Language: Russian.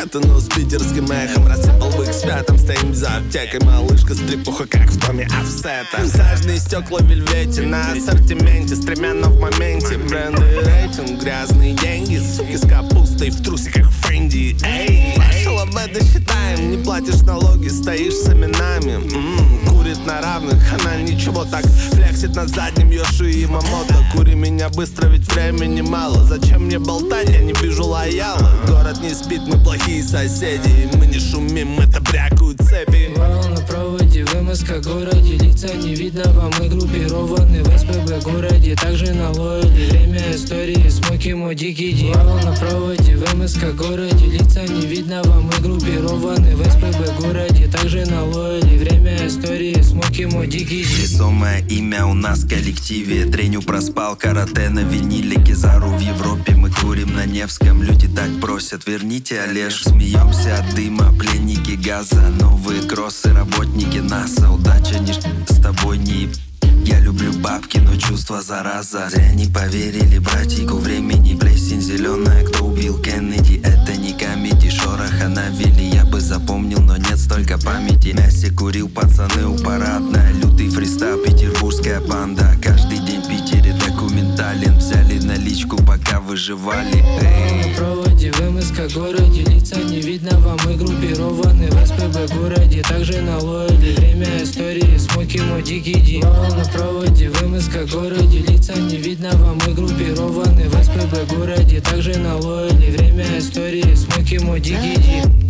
где-то, но с питерским эхом. Рассыпал в их спятом, стоим за аптекой. Малышка стрипуха, как в доме офсета. Сажные стекла в вельвете на ассортименте, стремянно в моменте. Бренды и рейтинг, грязные деньги. Суки с капустой в трусиках Фэнди. Эй, шалабеды считаем, не платишь налоги, стоишь с именами. Курит на равных, она ничего так. Флексит на заднем Йоши и Мамото. Кури меня быстро, ведь времени мало. Зачем мне болтать, я не вижу лояла. Город не спит, мы плохие соседи. Мы не шумим, это брякают цепи. На проводе в МСК городе, лица не видно вам, мы группированы в СПБ городе, также на лояле. Время истории, смоки, мой дикий дьявол. На проводе в МСК городе, лица не видно вам, мы группированы в СПБ городе, также на лояле. Время истории, смоки, мой дикий дьявол. Весомое имя у нас в коллективе. Треню проспал, карате на виниле. Кизару в Европе, мы курим на Невском. Люди так просят, верните Олеж. Смеемся от дыма, пленники газа. Новые кроссы, работники НАСА. Удача не с тобой не. Я люблю бабки, но чувства зараза. Зря не поверили братику времени. Плесень зеленая, кто убил Кеннеди. Это не комедий, шороха навели. Я бы запомнил, но нет столько памяти. Мясе курил, пацаны у парадная. Лютый фристайл, петербургская банда. Каждый день в Питере документален. Взяли наличку, пока выживали. На проводе в МСК городе, лица не видно вам, мы группированы в СПБ городе, также на лояле. Время истории, смоки, мой дикий дьявол. На проводе в МСК городе, лица не видно вам, мы группированы в СПБ городе, также на лояле. Время истории, смоки, мой дикий дьявол.